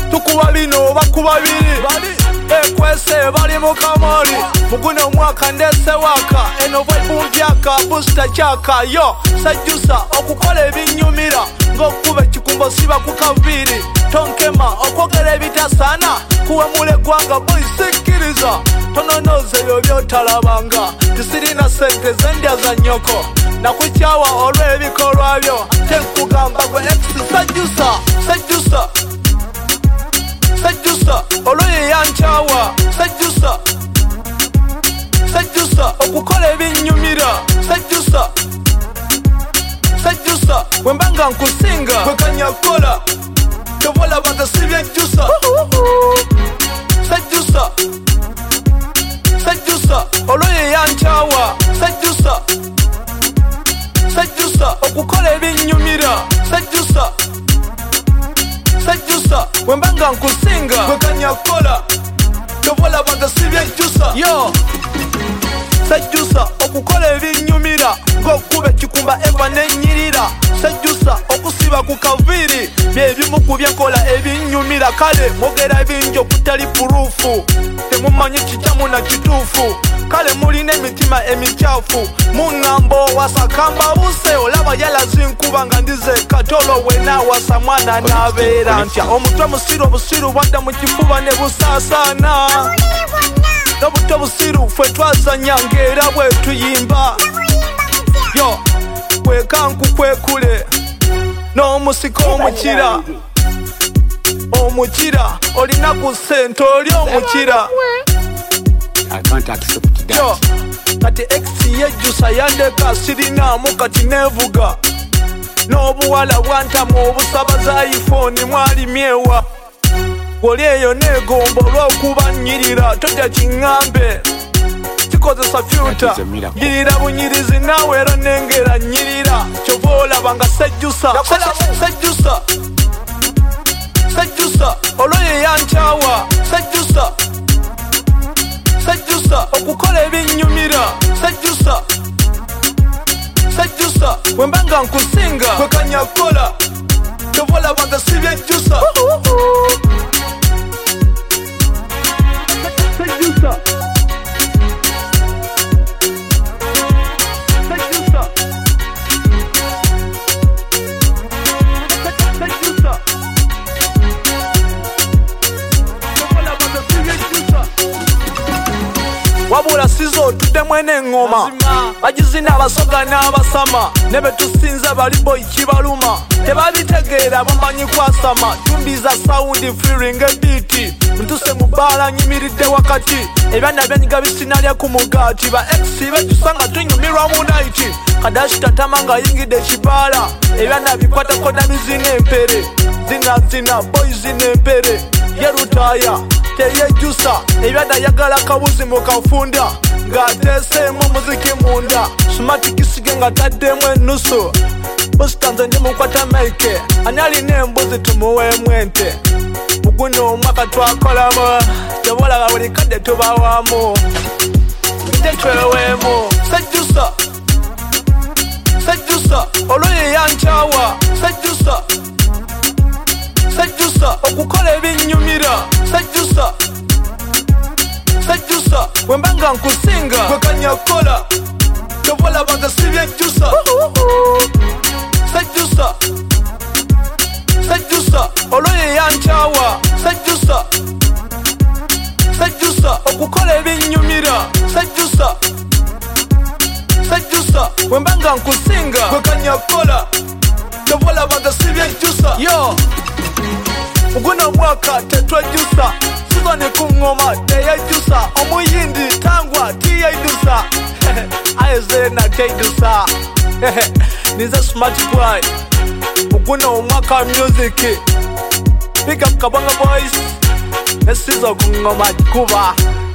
tukuba bino bakuba biri ekwese bali mu kamoli muguno mwaka ndese waka eno vibe mpyaka booster chaka yo sajjusa okukola ebinyumira ng'okuba ekikumbo siba ku kaviri tonkema okwogera ebitasaana kuwemula eggwanga boy sikkiriza tononoza ebyo byotalabanga tisirina sente zendya za nnyoko nakukyawa olw'ebikolwa byo tenkugamba gwe ex sajjusa olwoye yankyawa sajjusa okukola ebinyumira sajjusa wembanga nkusinga kwekanyakola tobola banga sibyejjusa sajjusa olwoye yankyawa sajjusa okukola ebinyumira sajjusa wembanga nkusinga kwekanyakola tobola banga sibyejjusa yo sajjusa okukola ebinyumira ng'okuba ekikumba eva nenyirira sajjusa okusiba ku kaviri byebimu ku byenkola ebinyumira kale mwogera ebingi okutali puruufu temumanyi kikyamu na kituufu kale mulina emitima emikyafu muŋŋambo wasakamba buse olaba yalazinkuba nga ndize katolo wena wasa mwana n'abeera ntya omutwe musiru obusiru bwadda mu kifuba ne busaasaana n'obuto busiru fwe twazanya ng'era bwe tuyimba yo kwekanku kwekule n'omusika omukira olina ku ssente oli omukira yo kati ex yejjusa yandeka sirinaamu kati neevuga n'obuwala bwantamu obusaba za iphone mwalimyewa oli eyo neegomba olw'okuba nnyirira totya kiŋŋambe kikozesa fyuta nyirira bunyirizi naawe era nengera nnyirira kyova olaba nga sajjusa olwoye yankyawa sajjusa okukola ebinyumira sajjusa wembanga nkusinga kwekanyakola kyova olaba nga sibyejjusa wabula sizo otudde mwene eŋŋoma bagizina abasoga n'abasama ne betusinza bali boy kibaluma tebabitegeera bamanyi kwasama tumbiza sawundi feeling ebiiti ntuse mu bbaala nyimiridde wakati ebyana byanyiga bisinalya ku mugaati ba ex betusanga tunyumirwa mu naiti kadashi tatama nga yingidde ekibaala ebyana bikwatako na bizina empere zina boy zina empere yerutaya teyejjusa ebyana yagala kabuzi mu kafunda ng'ateeseemu muziki munda sumatikisige nga taddemu ennusu busitanze ndi mukwata maike ani alina embuzi tumuweemu ente muguno omwaka twakolamu tebolaga buli kadde tubawamu ite tweweemu sajjusa olwoye yankyawa sajjusa okukola ebinyumira sajjusa wembanga nkusinga kwekanyakola tobola banga sibyejjusa sajjusa olwoye yankyawa sajjusa okukola ebinyumira sajjusa wembanga nkusinga kwekanyakola tobola banga sibyejjusa yo muguno mwaka tetwejjusa sizoni ku ŋŋoma teyejjusa omuyindi tangwa tiyejjusa ayezena teyejjusa nize smart boy muguno omwaka music big up Kabanga boys esizo ku ŋŋoma kuba